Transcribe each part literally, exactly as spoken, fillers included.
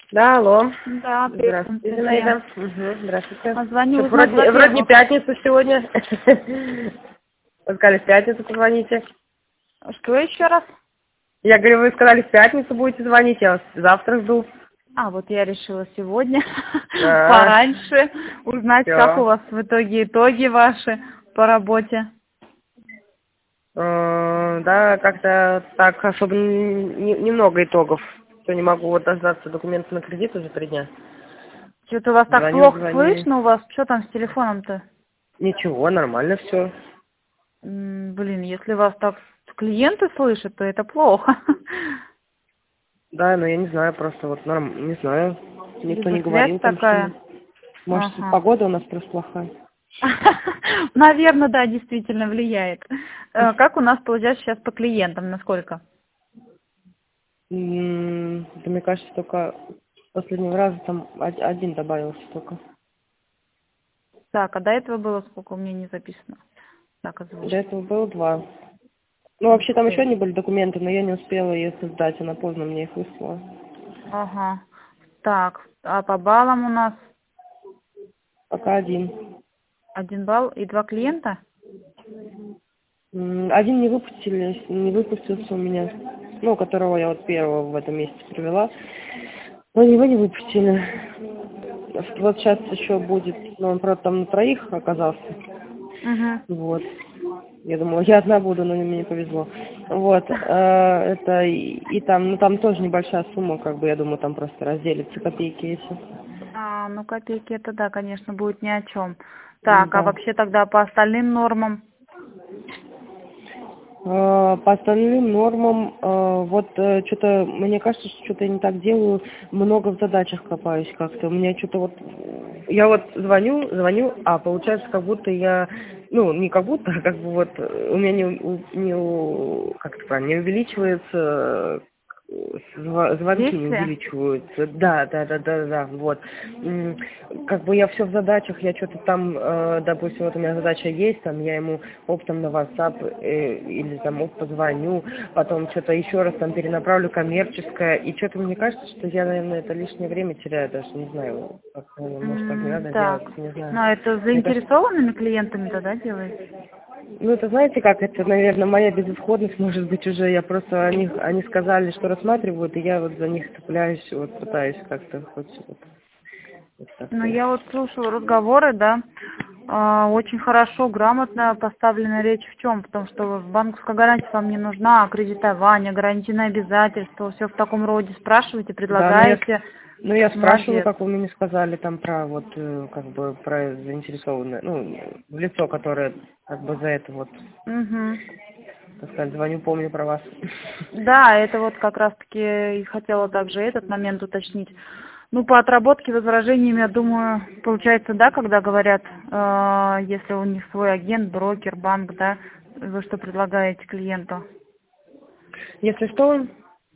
Да, алло. Да, привет, Здравствуйте, Анастасия. Зинаида. Угу, здравствуйте. А, Звоню Что, узнать, вроде, вроде не во-первых, пятница сегодня. Вы сказали, в пятницу позвоните. что еще раз? Я говорю, вы сказали, в пятницу будете звонить, я вас завтра жду. А, вот я решила сегодня А, пораньше узнать, как у все. вас в итоге итоги ваши по работе. Да, как-то так особо не- немного итогов. Что не могу вот дождаться документы на кредит уже три дня. Что-то у вас так Звоню, плохо звоню. слышно, у вас что там с телефоном-то? Ничего, нормально все. М, Блин, если вас так клиенты слышат, то это плохо. Да, но я не знаю, просто вот норм, не знаю. Никто Либо не связь говорил там, что... такая. мы- Может, Ага. погода у нас просто плохая. Наверное, да, действительно влияет. Э, Как у нас получается сейчас по клиентам, насколько? М, Да, мне кажется, только последнего раза там од- один добавился только. Так, а до этого было сколько? У меня не записано. Так, До озвучь. этого было два. Ну, Ух вообще там еще ты. не были документы, но я не успела ее создать, она поздно мне их выслала. Ага. Так, а по баллам у нас Пока один. один балл и два клиента? М, Один не выпустили, не выпустился у меня, ну, которого я вот первого в этом месяце привела. Но его не выпустили. Вот сейчас еще будет, ну, он, правда, там на троих оказался. Угу. Вот. Я думала, я одна буду, но мне не повезло. Вот. э, Это и, и там, ну там тоже небольшая сумма, как бы, я думаю, там просто разделится копейки эти. А, ну копейки это да, конечно, будет ни о чем. М, Так, а Да. вообще тогда по остальным нормам? Э, По остальным нормам, э, вот что-то, мне кажется, что что-то я не так делаю, много в задачах копаюсь как-то. У меня что-то вот, я вот звоню, звоню, а получается, как будто я, ну, не как будто, а как бы вот э, у меня не, у- не, у- как это правильно, не увеличивается Зва- звонки не Действия? увеличиваются. Да, да, да, да, да, вот. М, Как бы я все в задачах, я что-то там, э, допустим, вот у меня задача есть, там я ему оптом на WhatsApp э, или там оп позвоню, потом что-то еще раз там перенаправлю коммерческое, и что-то мне кажется, что я, наверное, это лишнее время теряю, даже не знаю, как, э, может, так не М, надо делать, Так, не знаю. ну а это Мне кажется, заинтересованными клиентами тогда делаете? ну, это знаете как, это, наверное, моя безысходность, может быть, уже, я просто, они, они сказали, что рассматривают, и я вот за них цепляюсь, вот пытаюсь как-то хоть вот, вот Ну, так-то. я вот слушаю разговоры, да, а, очень хорошо, грамотно поставлена речь в чем? Потому что банковская гарантия вам не нужна, а кредитование, гарантийное обязательство, все в таком роде. Спрашиваете, Да, но я, предлагаете. ну, я спрашиваю, Молодец. как вы мне сказали, там, про вот, э, как бы, про заинтересованное, ну, лицо, которое, как бы, за это вот, Угу. так сказать, звоню, помню про вас. Да, это вот как раз-таки и хотела также этот момент уточнить. Ну, по отработке возражениями, я думаю, получается, да, когда говорят, э, если у них свой агент, брокер, банк, да, вы что предлагаете клиенту? Если что,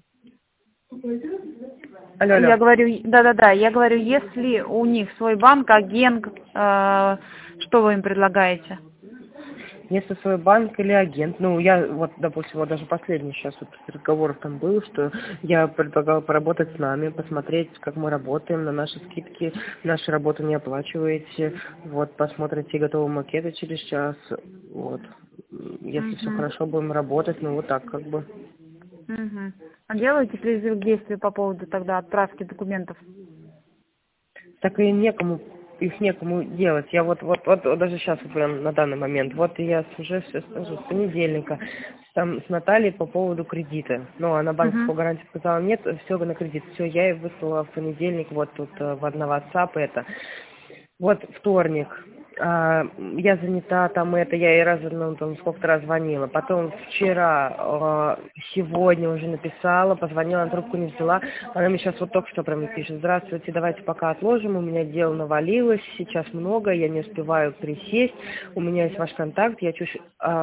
алло, алло. Я говорю, да-да-да, я говорю, если у них свой банк, агент, э, что вы им предлагаете? Если свой банк или агент, ну, я вот, допустим, вот даже последний сейчас вот разговоров там был, что я предлагала поработать с нами, посмотреть, как мы работаем, на наши скидки, нашу работу не оплачиваете, вот, посмотрите готовые макеты через час, вот. Если все Угу. хорошо, будем работать, ну, вот так как бы. Угу. А делаете призыв к действию по поводу тогда отправки документов? Так и некому, их некому делать. Я вот, вот, вот, вот даже сейчас вот прям на данный момент, вот я с- уже все скажу, с понедельника, там с Натальей по поводу кредита. Ну, она Угу. банковскую гарантию сказала, нет, все на кредит. Все, я ей выслала в понедельник, вот тут э, в на WhatsApp это. Вот вторник. А, я занята, там это, я ей раз, ну, там сколько-то раз звонила. Потом вчера, а, сегодня уже написала, позвонила, на трубку не взяла. Она мне сейчас вот только что прям пишет: здравствуйте, давайте пока отложим, у меня дело навалилось, сейчас много, я не успеваю присесть, у меня есть ваш контакт, я чуть а,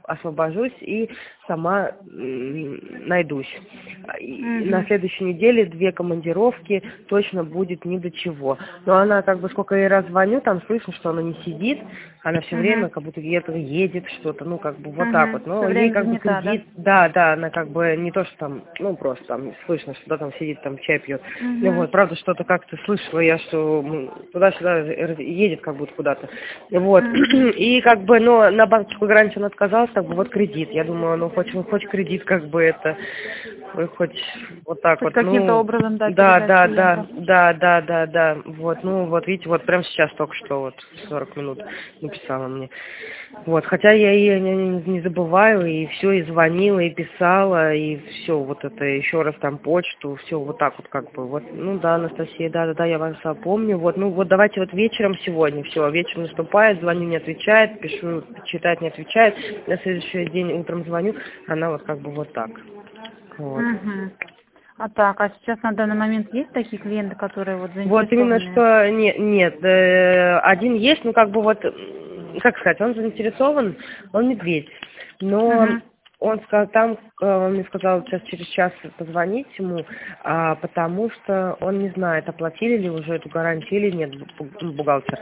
освобожусь и сама найдусь. И Угу. на следующей неделе две командировки, точно будет ни до чего. Но она, как бы, сколько я раз звоню, там слышно, что она не сидит, она все Угу. время как будто где-то едет, что-то, ну, как бы, вот так Угу. вот. Все Но ей, время как бы, занята, да? кредит, да, да, она, как бы, не то, что там, ну, просто там слышно, что да, там сидит, там чай пьет. Ну, Угу. вот, правда, что-то как-то слышала я, что м, туда-сюда едет, как будто куда-то. Вот. Угу. И, как бы, но на банковскую гарантию он отказался, как бы, вот кредит. Я думаю, ну, хоть, хоть кредит, как бы, это, ну, хоть вот так Хоть вот, каким-то ну, образом, да, да, передать да, да, клиенту. да, да, да, да, вот, ну, вот, видите, вот прямо сейчас только что, вот, сорок минут написала мне. Вот, хотя я ее не, не- не забываю, и все, и звонила, и писала, и все, вот это, еще раз там почту, все вот так вот, как бы, вот, ну, да, Анастасия, да, да, да, я вас помню, вот, ну, вот, давайте вот вечером сегодня, все, вечер наступает, звоню, не отвечает, пишу, читает, не отвечает, на следующий день утром звоню, она вот как бы вот так, вот. Угу. А так, а сейчас на данный момент есть такие клиенты, которые вот Вот именно заинтересованы? что не, нет, э, один есть, ну как бы вот, м, как сказать, он заинтересован, он медведь, но Угу. он сказал, там, э, он мне сказал сейчас через час позвонить ему, а, потому что он не знает, оплатили ли уже эту гарантию или нет бу- бухгалтер.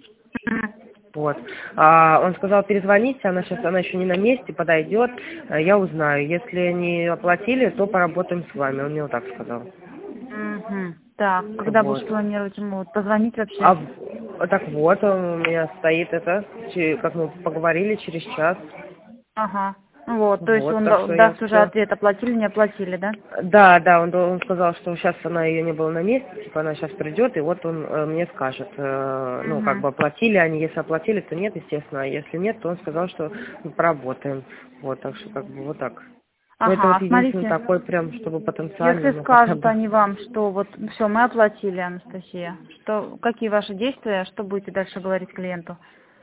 Вот. А, он сказал, перезвоните, она сейчас, она еще не на месте, подойдет, э, я узнаю. Если не оплатили, то поработаем с вами. Он мне вот так сказал. Угу. Так, когда будешь Вот. планировать ему вот позвонить вообще? А в- так вот, он у меня стоит это, че- как мы поговорили, через час. Ага. Вот, то есть Вот, он так да- что я даст уже все. ответ, оплатили, не оплатили, да? Да, да, он, он сказал, что сейчас она ее не было на месте, типа она сейчас придет, и вот он э, мне скажет, э, ну, как Угу. бы оплатили они, если оплатили, то нет, естественно, а если нет, то он сказал, что мы поработаем. Вот, так что как бы вот так. Ну, это Ага, вот а единственный смотрите, такой прям, чтобы потенциально, если ну, хотя скажут бы. они вам, что вот все, мы оплатили, Анастасия, что, какие ваши действия, что будете дальше говорить клиенту?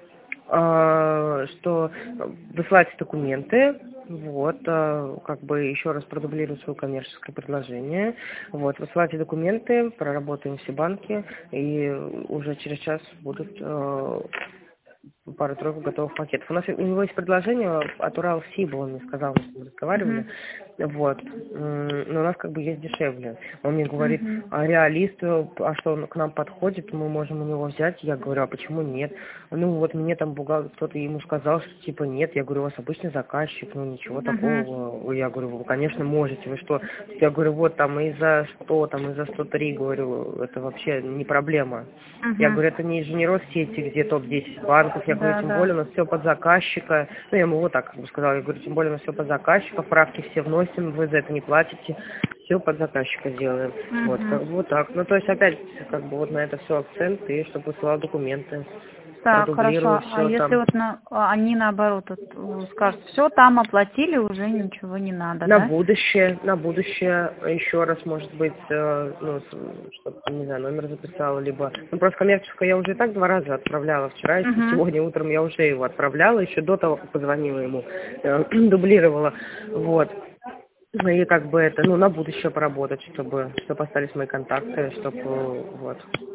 а, что высылать документы, вот, а, как бы еще раз продублирую свое коммерческое предложение, вот, высылайте документы, проработаем все банки, и уже через час будут э, пару-тройку готовых пакетов. У нас у него есть предложение от Уралсиба, он мне сказал, мы с ним разговаривали, Угу. вот, М, но у нас как бы есть дешевле. Он мне говорит, Угу. а реалист, э, а что он к нам подходит, мы можем у него взять? Я говорю, а почему нет? Ну вот мне там бухгалтер, кто-то ему сказал, что типа нет, я говорю, у вас обычный заказчик, ну ничего Угу. такого. Я говорю, вы, конечно, можете, вы что? Я говорю, вот там и за сто, там и за сто три, говорю, это вообще не проблема. Я Угу. говорю, это не инженер сети, где топ десять банков. Я говорю, Да, тем да. более у нас все под заказчика. Ну, я ему вот так как бы сказала. Я говорю, тем более у нас все под заказчика, правки все вносим, вы за это не платите. Все под заказчика делаем. Вот, Угу. как бы вот так. Ну, то есть опять, как бы вот на это все акцент, и чтобы высылал документы. Так, Продублирую хорошо. А все если там. вот на, а они наоборот вот, э, скажут, все там оплатили, уже ничего не надо, На да? будущее, на будущее еще раз, может быть, э, ну, чтобы, не знаю, номер записала, либо... Ну, просто коммерческое я уже и так два раза отправляла вчера, и Угу. сегодня утром я уже его отправляла, еще до того, как позвонила ему, э, дублировала, вот. И как бы это, ну, на будущее поработать, чтобы, чтобы остались мои контакты, чтобы, вот.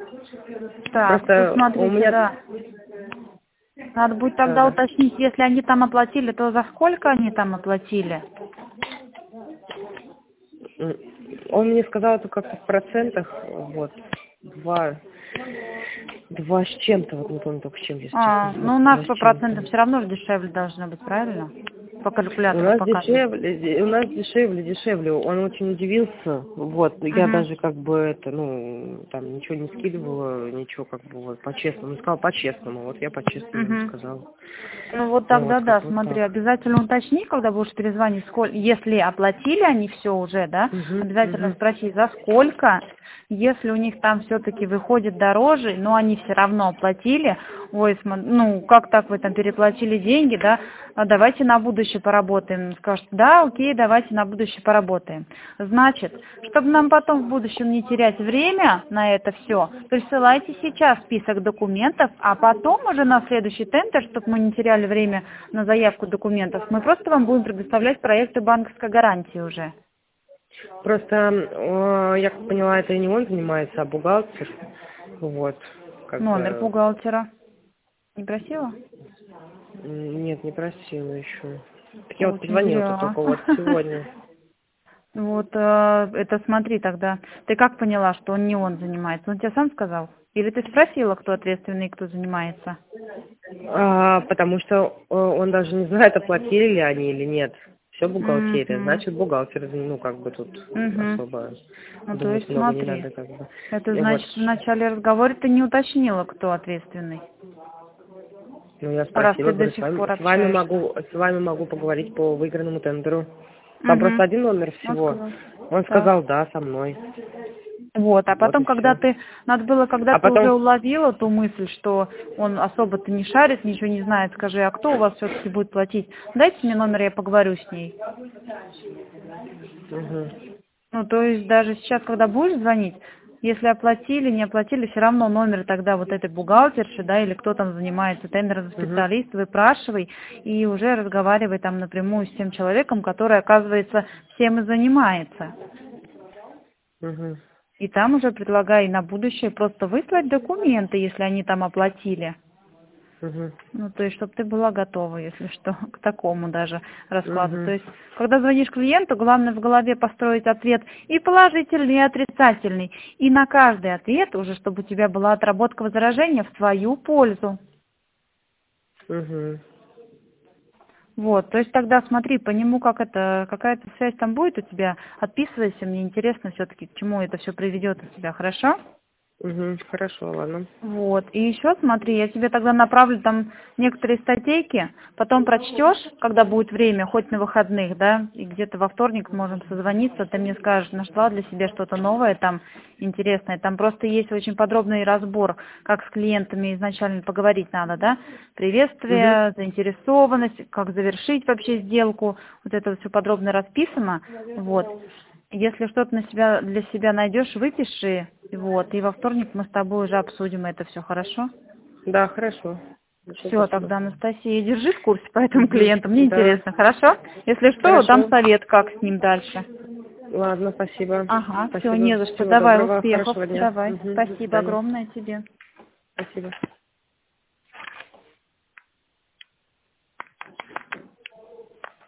Так, тут Просто у смотрите, меня... да. Надо будет Да, тогда да. уточнить, если они там оплатили, то за сколько они там оплатили? М, Он мне сказал, это как-то в процентах, вот, два, два с чем-то, вот не помню только с чем, если честно, А, вот, ну у нас два с по чем-то. процентам все равно же дешевле должно быть, правильно? По У калькулятору нас показывает. дешевле, у нас дешевле, дешевле. Он очень удивился, вот. Я Угу. даже как бы это, ну, там ничего не скидывала, ничего как бы вот по-честному. Он сказал по-честному, вот я по-честному ему Угу. сказала. Ну вот тогда Вот, да, как вот смотри, так. обязательно уточни, когда будешь перезвонить, сколько, если оплатили они все уже, да, Угу, обязательно угу. спроси, за сколько, если у них там все-таки выходит дороже, но они все равно оплатили, ой, смо- ну, как так вы там переплатили деньги, да, а давайте на будущее поработаем. Скажут, да, окей, давайте на будущее поработаем. Значит, чтобы нам потом в будущем не терять время на это все, присылайте сейчас список документов, а потом уже на следующий тендер, чтобы мы не теряли время на заявку документов, мы просто вам будем предоставлять проекты банковской гарантии уже. Просто, э, я как поняла, это не он занимается, а бухгалтер. Вот, как Номер бы, бухгалтера. Не просила? м, нет, не просила еще. Так я вот Очень позвонила зря. только вот сегодня. Вот э, это смотри тогда. Ты как поняла, что он не он занимается? Он тебе сам сказал? Или ты спросила, кто ответственный и кто занимается? А, потому что э, он даже не знает, оплатили ли они или нет. Все бухгалтерия. Угу. Значит, бухгалтер, ну, как бы тут Угу. особо Ну, то думать есть много не смотри. надо, как бы. Это И вот, значит, в начале разговора ты не уточнила, кто ответственный. ну, я Раз спросила, ты до говорю, с сих вами, пор с вами общаешься. могу, с вами могу поговорить по выигранному тендеру. Там просто Угу. один номер Он всего. сказал. Он Так. сказал, да, со мной. Вот, а Вот и потом, когда все. ты, надо было, когда А ты уже потом, уловила ту мысль, что он особо-то не шарит, ничего не знает, скажи, а кто у вас все-таки будет платить? Дайте мне номер, я поговорю с ней. угу, Ну, то есть даже сейчас, когда будешь звонить, если оплатили, не оплатили, все равно номер тогда вот этой бухгалтерши, да, или кто там занимается, тендерным угу, специалистом, выпрашивай и уже разговаривай там напрямую с тем человеком, который, оказывается, всем и занимается. угу, И там уже предлагай на будущее просто выслать документы, если они там оплатили. угу, Ну, то есть, чтобы ты была готова, если что, к такому даже раскладу. То угу, есть, когда звонишь клиенту, главное в голове построить ответ и положительный, и отрицательный. И на каждый ответ уже, чтобы у тебя была отработка возражения в твою пользу. угу. Вот, то есть тогда смотри, по нему как это, какая-то связь там будет у тебя, отписывайся, мне интересно все-таки, к чему это все приведет у тебя, хорошо? Угу, хорошо, ладно. Вот. И еще смотри, я тебе тогда направлю там некоторые статейки, потом прочтешь, когда будет время, хоть на выходных, да, и где-то во вторник можем созвониться, ты мне скажешь, нашла для себя что-то новое там интересное. Там просто есть очень подробный разбор, как с клиентами изначально поговорить надо, да, Угу, приветствие, заинтересованность, как завершить вообще сделку, вот это вот все подробно расписано, вот. Если что-то на себя, для себя найдешь, выпиши, вот, и во вторник мы с тобой уже обсудим это все, хорошо? да, хорошо. Хорошо, Все, спасибо. тогда, Анастасия, держи в курсе по этому Угу, клиенту, мне да, интересно, хорошо? Если что, дам хорошо. совет, как с ним дальше. Ладно, спасибо. Ага, все, Спасибо. не за что, Всего давай, доброго, успехов, хорошего дня. давай, Угу, до спасибо свидания. огромное тебе. Спасибо.